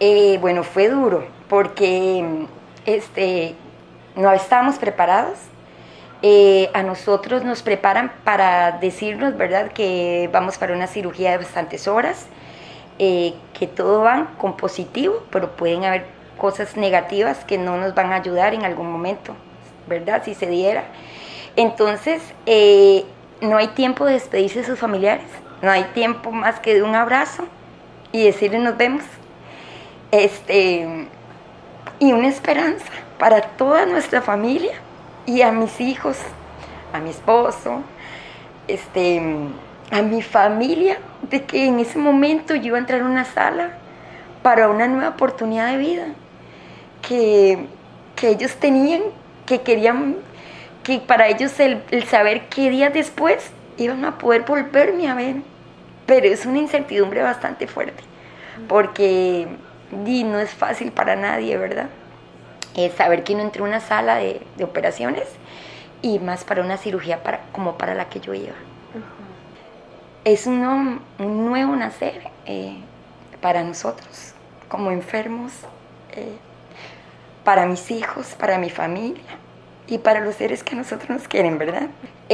Bueno, fue duro porque no estábamos preparados. A nosotros nos preparan para decirnos, ¿verdad?, que vamos para una cirugía de bastantes horas, que todo va con positivo, pero pueden haber cosas negativas que no nos van a ayudar en algún momento, ¿verdad?, si se diera. Entonces, no hay tiempo de despedirse de sus familiares, no hay tiempo más que de un abrazo y decirles nos vemos. Y una esperanza para toda nuestra familia y a mis hijos, a mi esposo, a mi familia, de que en ese momento yo iba a entrar a una sala para una nueva oportunidad de vida, que ellos tenían, que querían, que para ellos el saber qué días después iban a poder volverme a ver. Pero es una incertidumbre bastante fuerte, porque no es fácil para nadie, ¿verdad? Saber que no entré a una sala de operaciones y más para una cirugía como para la que yo iba. Es un nuevo nacer para nosotros, como enfermos, para mis hijos, para mi familia y para los seres que a nosotros nos quieren, ¿verdad?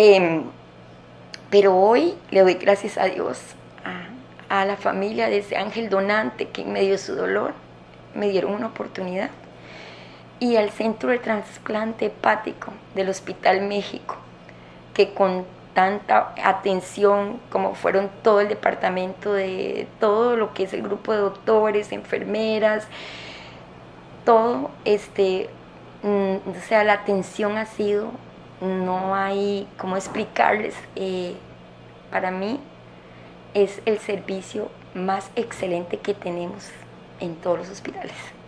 Pero hoy le doy gracias a Dios, a la familia de ese ángel donante que en medio de su dolor me dieron una oportunidad, y al Centro de Trasplante Hepático del Hospital México, que con tanta atención, como fueron todo el departamento, de todo lo que es el grupo de doctores, enfermeras, todo, o sea, la atención ha sido, no hay cómo explicarles, para mí es el servicio más excelente que tenemos en todos los hospitales.